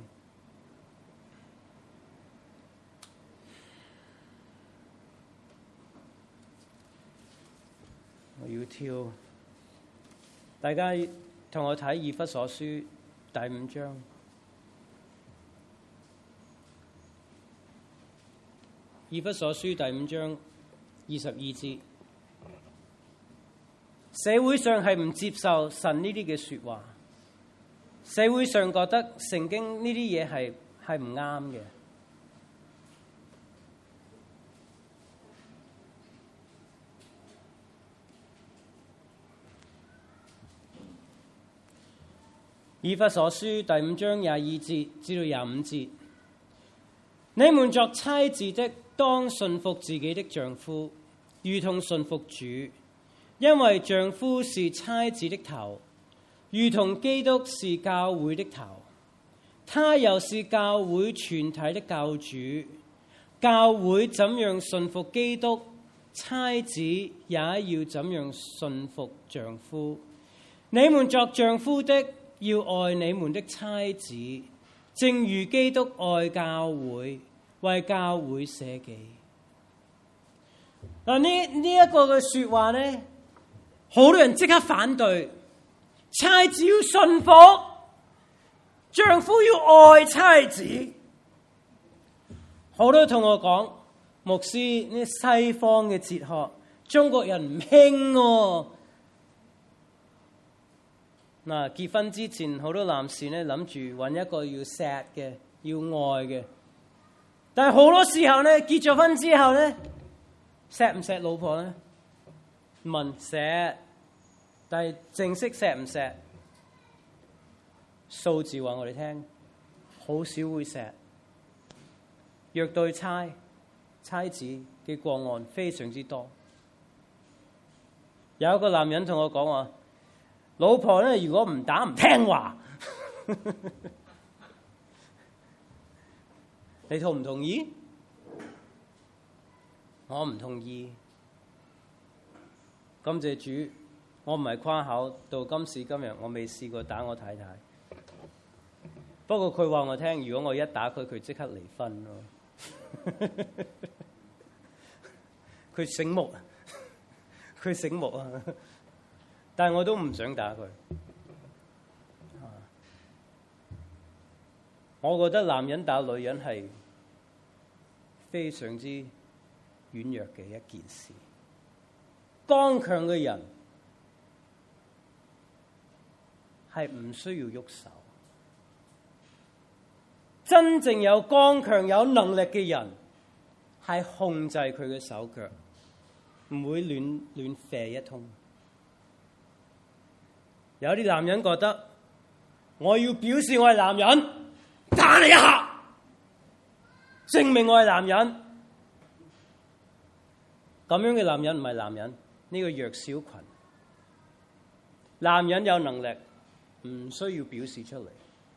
S1: 我要跳，大家同我睇以弗所書第五章。以弗所書第五章二十二節，社會上係唔接受神呢啲嘅說話，社會上覺得聖經呢啲嘢係係唔啱嘅。以弗所書第五章廿二節至到廿五節，你們作妻子的，當順服自己的丈夫，如同順服主，因為丈夫是妻子的頭，如同基督是教會的頭，他又是教會全體的教主。教會怎樣順服基督，妻子也要怎樣順服丈夫。你們作丈夫的，要愛你們的妻子，正如基督愛教會，為教會捨己。嗱，呢呢一個嘅說話咧，好多人即刻反對。妻子要順服，丈夫要愛妻子。好多人同我講，牧師，呢西方嘅哲學，中國人唔興喎。嗱，結婚之前好多男士咧諗住揾一個要錫嘅、要愛嘅，但係好多時候咧結咗婚之後咧，錫唔錫老婆咧？問錫，但係正式錫唔錫？數字話我哋聽，好少會錫。虐待妻妻子嘅個案非常之多。有一個男人同我講話，老婆咧如果唔打唔聽話，你同唔同意？ 我唔同意。感謝主，我唔係誇口，到今時今日我未試過打我太太。不過佢話我聽，如果我一打佢，佢即刻離婚咯。佢醒目，佢醒目啊！但係我都唔想打佢。我覺得男人打女人係非常之軟弱嘅一件事。剛強嘅人係唔需要喐手。真正有剛強有能力嘅人係控制佢嘅手腳，唔會亂亂射一通。有啲男人覺得我要表示我係男人，打你一下，證明我係男人。咁樣嘅男人唔係男人，呢個弱小群。男人有能力，唔需要表示出嚟。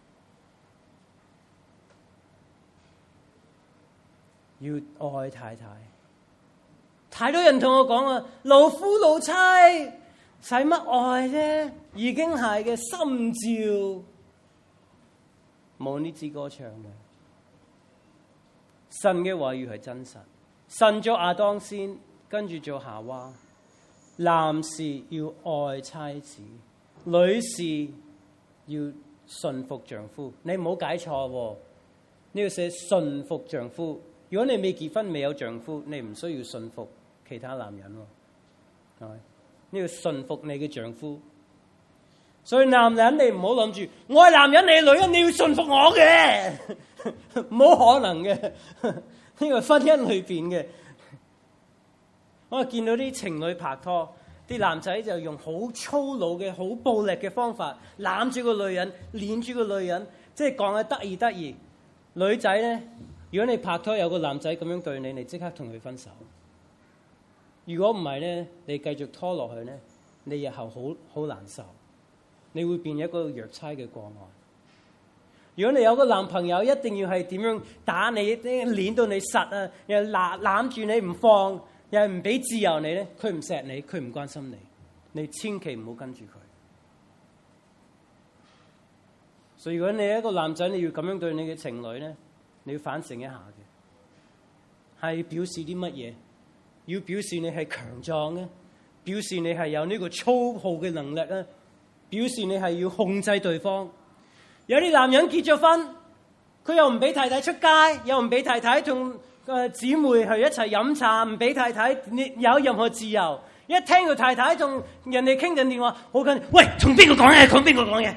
S1: 要愛太太。太多人同我講啊，老夫老妻使乜愛啫？已經係嘅心照，冇呢支歌唱嘅。神嘅話語係真實。神做亞當先，跟住做夏娃。男士要愛妻子，女士要順服丈夫。你唔好解錯喎，呢個寫順服丈夫。如果你未結婚未有丈夫，你唔需要順服其他男人喎，係咪？呢個順服你嘅丈夫。所以男人你唔好諗住我係男人，你係女人，你要順服我嘅，冇可能嘅。呢個婚姻裏邊嘅，我見到啲情侶拍拖，啲男仔就用好粗魯嘅、好暴力嘅方法攬住個女人，捏住個女人，即係講得得意得意。女仔咧，如果你拍拖有個男仔咁樣對你，你即刻同佢分手。如果唔係咧，你繼續拖落去咧，你日後好好難受，你會變一個弱妻嘅個案。如果你有個男朋友，一定要係點樣打你，捏到你實啊，又攬攬住你唔放，又係唔俾自由你咧，佢唔錫你，佢唔關心你，你千祈唔好跟住佢。所以如果你係一個男仔，你要咁樣對你嘅情侶咧，你要反省一下嘅，係表示啲乜嘢？要表示你係強壯嘅，表示你係有呢個粗豪嘅能力啊，表示你係要控制對方。有啲男人結咗婚，佢又唔俾太太出街，又唔俾太太同誒姊妹去一齊飲茶，唔俾太太有任何自由。一聽到太太同人哋傾緊電話，好緊，喂，同邊個講嘢？同邊個講嘢？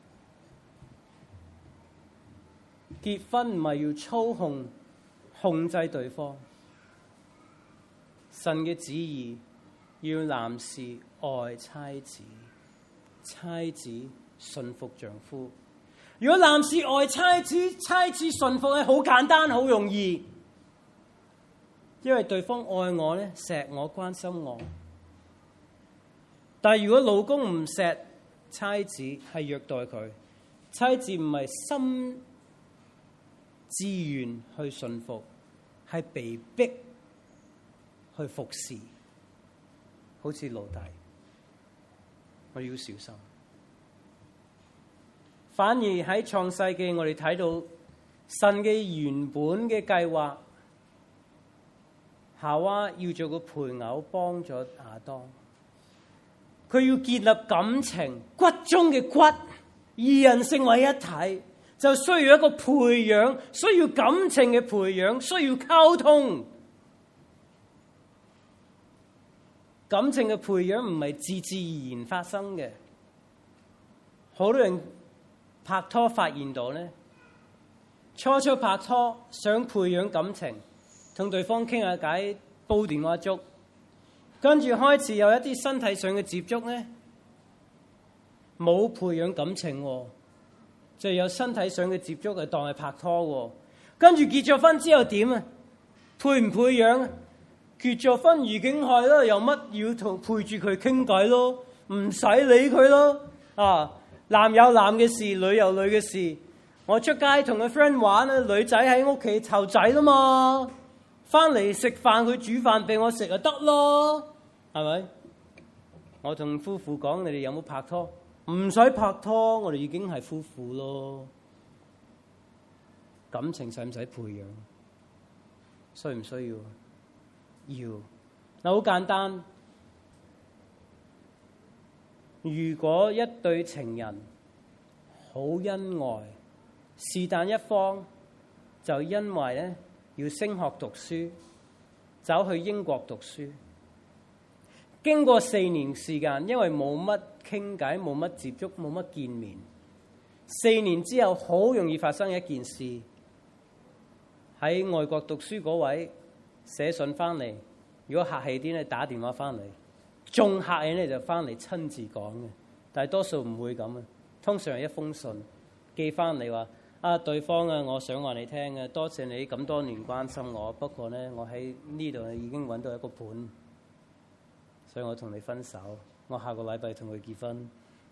S1: 結婚唔係要操控、控制對方。神嘅旨意要男士愛妻子，妻子順服丈夫。如果男士愛妻子，妻子順服係好簡單、好容易，因為對方愛我咧，錫我、關心我。但係如果老公唔錫妻子，係虐待佢，妻子唔係心自願去順服，係被逼去服侍，好似奴隸，我要小心。反而喺創世記，我哋睇到神嘅原本嘅計劃，夏娃要做個配偶，幫咗亞當。佢要建立感情，骨中嘅骨，二人成為一體，就需要一個培養，需要感情嘅培養，需要溝通。感情嘅培養唔係自自然然發生嘅。好多人拍拖發現到咧，初初拍拖想培養感情，同對方傾下偈，煲電話粥，跟住開始有一啲身體上嘅接觸咧，冇培養感情喎，就有身體上嘅接觸就當係拍拖喎。跟住結咗婚之後點啊？配唔培養啊？結咗婚已經係啦，有乜要同陪住佢傾偈咯？唔使理佢咯。啊，男有男嘅事，女有女嘅事。我出街同個 friend 玩啊，女仔喺屋企湊仔啦嘛， 翻嚟食飯，佢煮飯俾我食就得咯，係咪？我同夫婦講：你哋有冇拍拖？唔使拍拖，我哋已經係夫婦咯。感情使唔使培養？需唔需要？要。嗱，好簡單。如果一對情人好恩愛，是但一方就因為咧要升學讀書，走去英國讀書，經過四年時間，因為冇乜傾偈，冇乜接觸，冇乜見面，四年之後好容易發生一件事，喺外國讀書嗰位寫信翻嚟，如果客氣啲咧打電話翻嚟，仲客氣咧就翻嚟親自講嘅，但係多數唔會咁嘅，通常係一封信寄翻嚟話：啊，對方啊，我想話你聽嘅，多謝你咁多年關心我，不過咧我喺呢度已經揾到一個伴，所以我同你分手，我下個禮拜同佢結婚，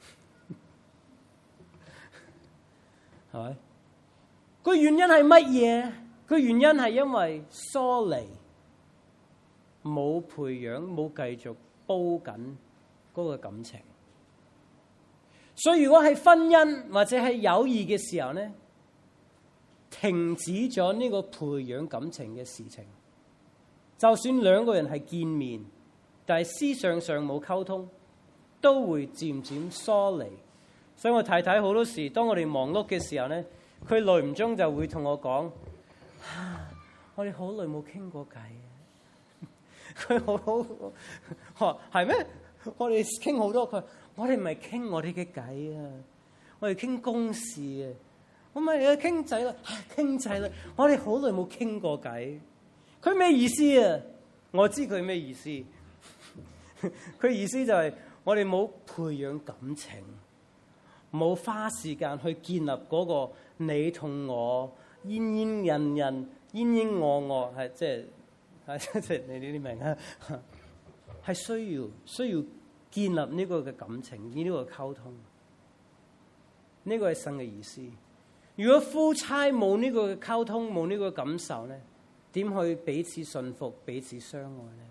S1: 係咪？個原因係乜嘢？個原因係因為疏離，冇培養，冇繼續煲緊嗰個感情。所以如果係婚姻或者係友誼嘅時候咧，停止咗呢個培養感情嘅事情，就算兩個人係見面，但係思想上冇溝通，都會漸漸疏離。所以我太太好多時，當我哋忙碌嘅時候咧，佢耐唔中就會同我講：啊，我哋好耐冇傾過偈啊！佢好好，話係咩？我哋傾好多，佢我哋唔係傾我哋嘅偈啊，我哋傾公事啊。我咪嚟傾仔啦，傾仔啦！我哋好耐冇傾過偈。佢咩意思啊？我知佢咩意思。佢意思就係我哋冇培養感情，冇花時間去建立嗰個你同我煙煙韌韌、煙煙我我，係即係係即係你呢啲明啊？係需要需要建立呢個嘅感情，呢個溝通。呢個係神嘅意思。如果夫妻冇呢個溝通，冇呢個感受咧，點去彼此信服、彼此相愛咧？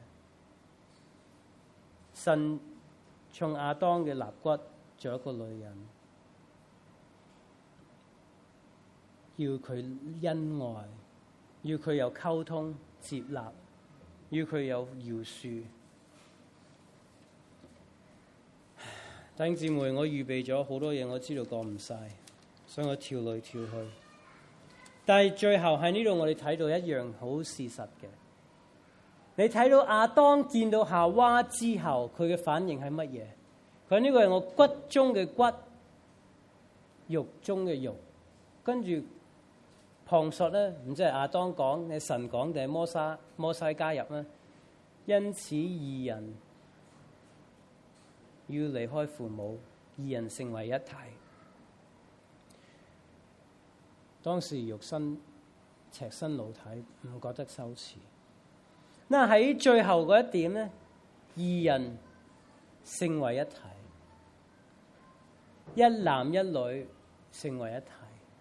S1: 神從亞當嘅肋骨做一個女人，要佢恩愛，要佢有溝通、接納，要佢有饒恕。弟兄姊妹，我預備咗好多嘢，我知道講唔晒。所以我跳來跳去，但係最後喺呢度我哋睇到一樣好事實嘅。你睇到亞當見到夏娃之後，佢嘅反應係乜嘢？佢呢個係我骨中嘅骨，肉中嘅肉。跟住旁述咧，唔知係亞當講，係神講定係摩西摩西加入咧？因此二人要離開父母，二人成為一體。當時肉身赤身露體，唔覺得羞恥。嗱，喺最後嗰一點咧，二人成為一體，一男一女成為一體。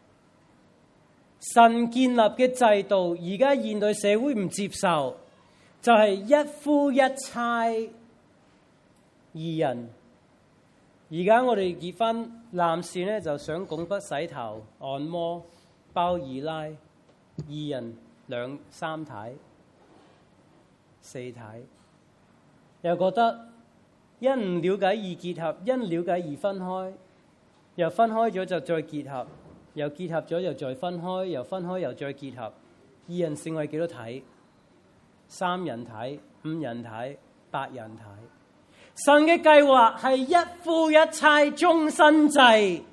S1: 神建立嘅制度，而家現代社會唔接受，就係一夫一妻二人。而家我哋結婚，男士咧就想拱筆洗頭、按摩、包二奶，二人兩三太四太，又覺得因唔了解而結合，因了解而分開，又分開咗就再結合，又結合咗又再分開，又分開又再結合，二人成為幾多體？三人體、五人體、八人體。神嘅計劃係一夫一妻終身制。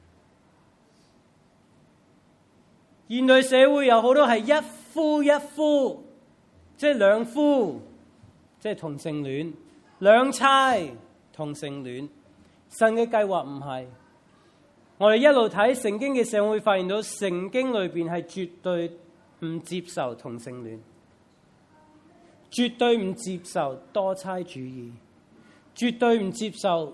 S1: 現代社會有好多係一夫一夫，即係兩夫，即係同性戀；兩妻，同性戀。神嘅計劃唔係。我哋一路睇聖經嘅時候，會發現到聖經裏邊係絕對唔接受同性戀，絕對唔接受多妻主義，絕對唔接受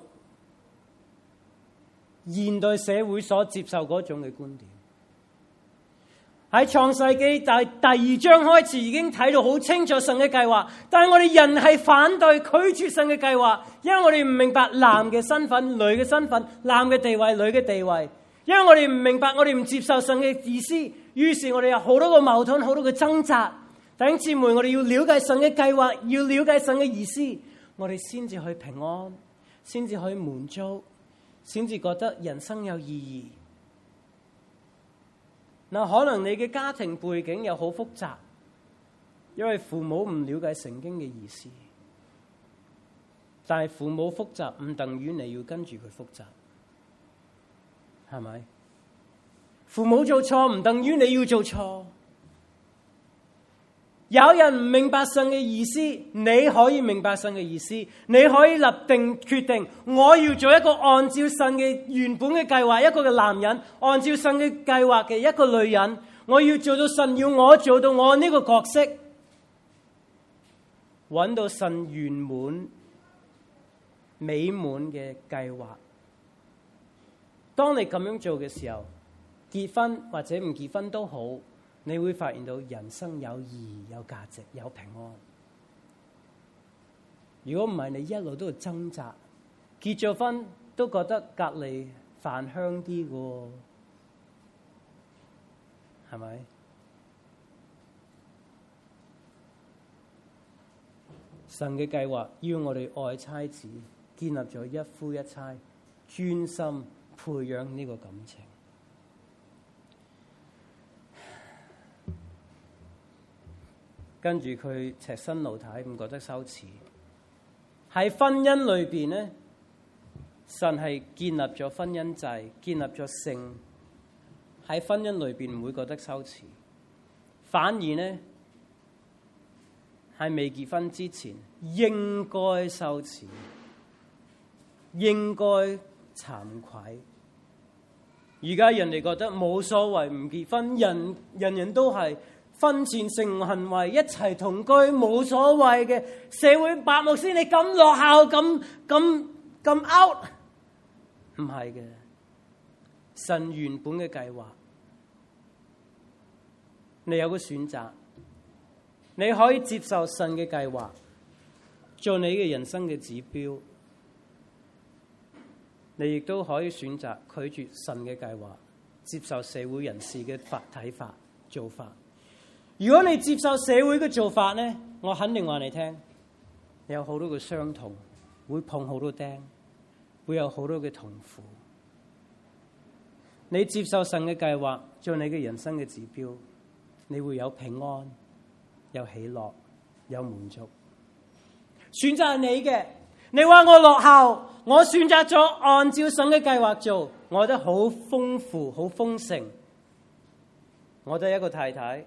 S1: 現代社會所接受嗰種嘅觀點。 喺創世記第第二章開始已經睇到好清楚神嘅計劃，但係我哋人係反對拒絕神嘅計劃，因為我哋唔明白男嘅身份、女嘅身份、男嘅地位、女嘅地位，因為我哋唔明白，我哋唔接受神嘅意思，於是我哋有好多個矛盾、好多個掙扎。弟兄姊妹，我哋要了解神嘅計劃，要了解神嘅意思，我哋先至去平安，先至可以滿足，先至覺得人生有意義。嗱，可能你嘅家庭背景又好複雜，因為父母唔了解聖經嘅意思。但係父母複雜唔等於你要跟住佢複雜，係咪？父母做錯唔等於你要做錯。有人唔明白神嘅意思，你可以明白神嘅意思，你可以立定決定，我要做一個按照神嘅原本嘅計劃，一個嘅男人，按照神嘅計劃嘅一個女人，我要做到神要我做到我呢個角色，揾到神圓滿美滿嘅計劃。當你咁樣做嘅時候，結婚或者唔結婚都好，你會發現到人生有意義、有價值、有平安。如果唔係，你一路都要掙扎，結咗婚都覺得隔離飯香啲嘅，係咪？神嘅計劃要我哋愛妻子，建立咗一夫一妻，專心培養呢個感情。跟住佢赤身露體，唔覺得羞恥。喺婚姻裏邊咧，神係建立咗婚姻制，建立咗性。喺婚姻裏邊唔會覺得羞恥，反而咧喺未結婚之前應該羞恥，應該慚愧。而家人哋覺得冇所謂，唔結婚，人人人都係。婚前性行為一齊同居冇所謂嘅，社會白牧師你咁落後咁咁咁 out， 唔係嘅。神原本嘅計劃，你有個選擇，你可以接受神嘅計劃做你嘅人生嘅指標，你亦都可以選擇拒絕神嘅計劃，接受社會人士嘅法睇法做法。如果你接受社會嘅做法呢，我肯定話你聽，你有好多嘅傷痛，會碰好多釘，會有好多嘅痛苦。你接受神嘅計劃做你嘅人生嘅指標，你會有平安，有喜樂，有滿足。選擇係你嘅，你話我落後，我選擇咗按照神嘅計劃做，我覺得好豐富，好豐盛。我得一個太太。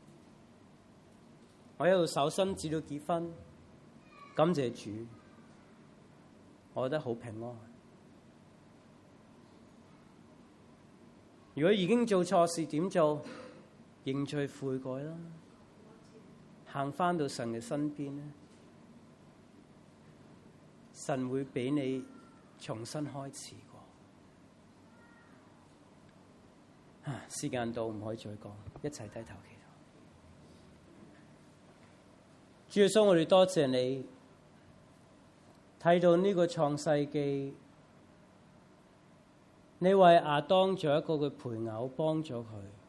S1: 我一路守身至到結婚，感謝主，我覺得好平安。如果已經做錯事，點做？認罪悔改啦，行返到神嘅身邊咧，神會俾你重新開始過。啊，時間到，唔可以再講，一齊低頭祈禱。主耶穌，我哋多謝你睇到呢個創世記，你為亞當做一個嘅配偶，幫咗佢，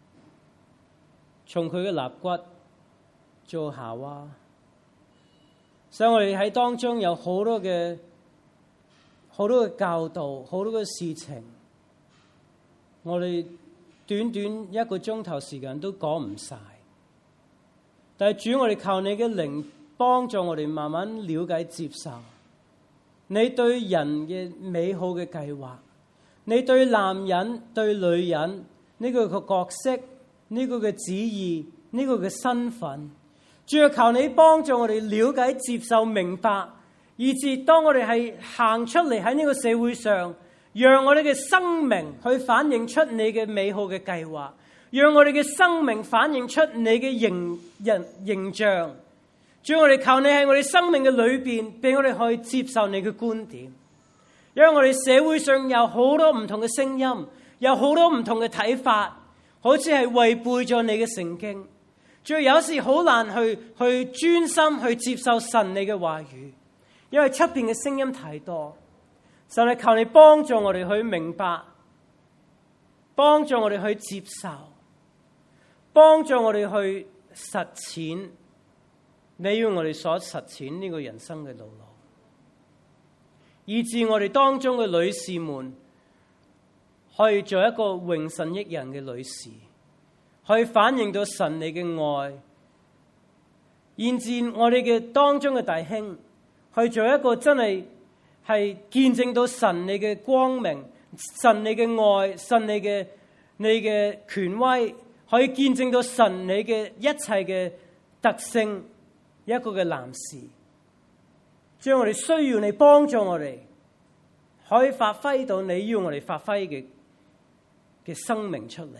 S1: 從佢嘅肋骨做夏娃。所以我哋喺當中有好多嘅好多嘅教導，好多嘅事情，我哋短短一個鐘頭時間都講唔晒。但係主，我哋靠你嘅靈幫助我哋慢慢了解接受你對人嘅美好嘅計劃，你對男人對女人呢個嘅角色，呢個嘅旨意，呢個嘅身份。主要求你幫助我哋了解接受明白，以至當我哋係行出嚟喺呢個社會上，讓我哋嘅生命去反映出你嘅美好嘅計劃，讓我哋嘅生命反映出你嘅形人形象。主，我哋求你喺我哋生命嘅裏邊，俾我哋可以接受你嘅觀點。因為我哋社會上有好多唔同嘅聲音，有好多唔同嘅睇法， 好似係違背咗你嘅聖經。仲有有時好難去去專心去接受神你嘅話語，因為出邊嘅聲音太多。神係求你幫助我哋去明白，幫助我哋去接受，幫助我哋去實踐你要我哋所實踐呢個人生嘅道路，以致我哋當中嘅女士們可以做一個榮神益人嘅女士，可以反映到神你嘅愛，以致我哋嘅當中嘅弟兄去做一個真係係見證到神你嘅光明，神你嘅愛，神你嘅你嘅權威，可以見證到神你嘅一切嘅特性，一個嘅男士，將我哋需要你幫助我哋，可以發揮到你要我哋發揮嘅嘅生命出嚟。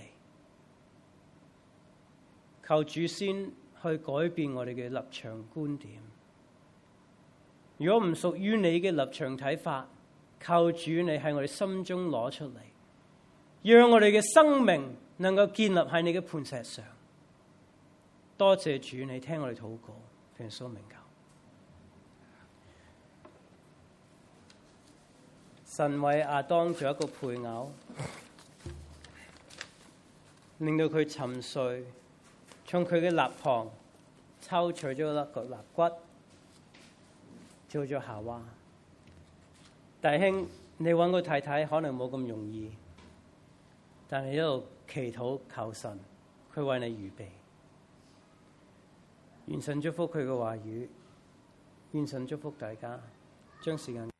S1: 求主先去改變我哋嘅立場觀點。如果唔屬於你嘅立場睇法，求主你喺我哋心中攞出嚟，讓我哋嘅生命能夠建立喺你嘅磐石上。多謝主，你聽我哋禱告，奉耶穌名求。神為亞當做一個配偶，令到佢沉睡，從佢嘅肋旁抽取咗一個肋骨，做咗夏娃。弟兄，你揾個太太可能冇咁容易，但係一路祈禱求神，佢為你預備。願神祝福佢嘅話語，願神祝福大家，將時間。